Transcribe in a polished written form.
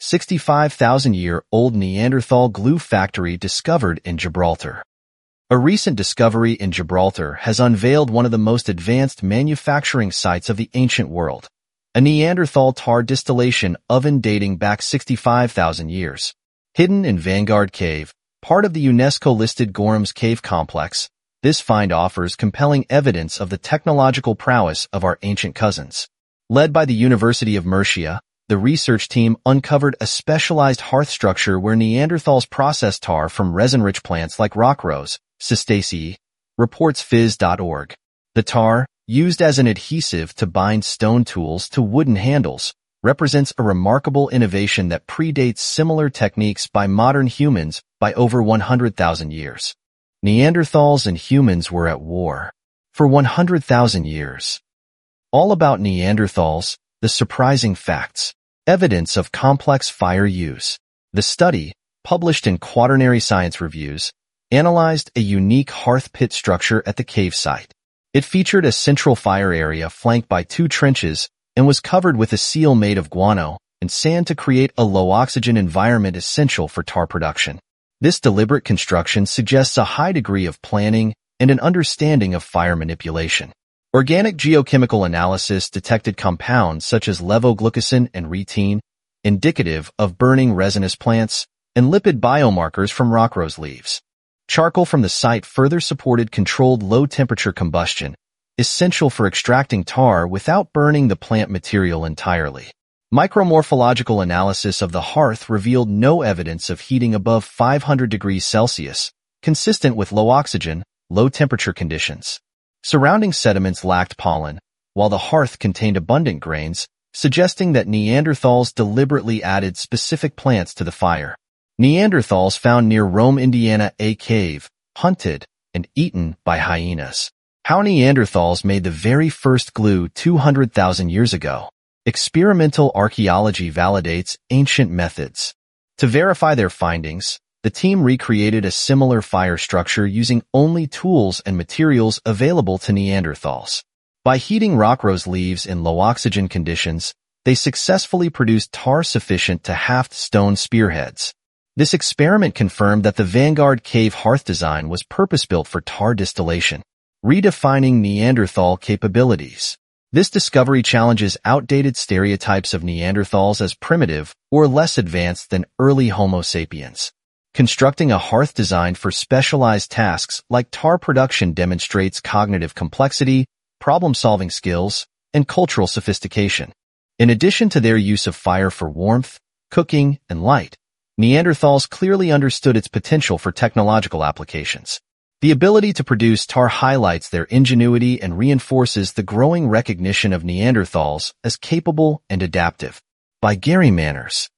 65,000-year-old Neanderthal glue factory discovered in Gibraltar. A recent discovery in Gibraltar has unveiled one of the most advanced manufacturing sites of the ancient world, a Neanderthal tar distillation oven dating back 65,000 years. Hidden in Vanguard Cave, part of the UNESCO-listed Gorham's Cave complex, this find offers compelling evidence of the technological prowess of our ancient cousins. Led by the University of Murcia, the research team uncovered a specialized hearth structure where Neanderthals processed tar from resin-rich plants like rockrose, Cistaceae, reports phys.org. The tar, used as an adhesive to bind stone tools to wooden handles, represents a remarkable innovation that predates similar techniques by modern humans by over 100,000 years. Neanderthals and humans were at war for 100,000 years. All about Neanderthals, the surprising facts, evidence of complex fire use. The study, published in Quaternary Science Reviews, analyzed a unique hearth pit structure at the cave site. It featured a central fire area flanked by 2 trenches and was covered with a seal made of guano and sand to create a low-oxygen environment essential for tar production. This deliberate construction suggests a high degree of planning and an understanding of fire manipulation. Organic geochemical analysis detected compounds such as levoglucosan and rutene, indicative of burning resinous plants, and lipid biomarkers from rockrose leaves. Charcoal from the site further supported controlled low-temperature combustion, essential for extracting tar without burning the plant material entirely. Micromorphological analysis of the hearth revealed no evidence of heating above 500 degrees Celsius, consistent with low oxygen, low-temperature conditions. Surrounding sediments lacked pollen, while the hearth contained abundant grains, suggesting that Neanderthals deliberately added specific plants to the fire. Neanderthals found near Rome, Indiana, a cave, hunted and eaten by hyenas. How Neanderthals made the very first glue 200,000 years ago. Experimental archaeology validates ancient methods. To verify their findings, the team recreated a similar fire structure using only tools and materials available to Neanderthals. By heating rockrose leaves in low-oxygen conditions, they successfully produced tar sufficient to haft stone spearheads. This experiment confirmed that the Vanguard Cave hearth design was purpose-built for tar distillation, redefining Neanderthal capabilities. This discovery challenges outdated stereotypes of Neanderthals as primitive or less advanced than early Homo sapiens. Constructing a hearth designed for specialized tasks like tar production demonstrates cognitive complexity, problem-solving skills, and cultural sophistication. In addition to their use of fire for warmth, cooking, and light, Neanderthals clearly understood its potential for technological applications. The ability to produce tar highlights their ingenuity and reinforces the growing recognition of Neanderthals as capable and adaptive. By Gary Manners.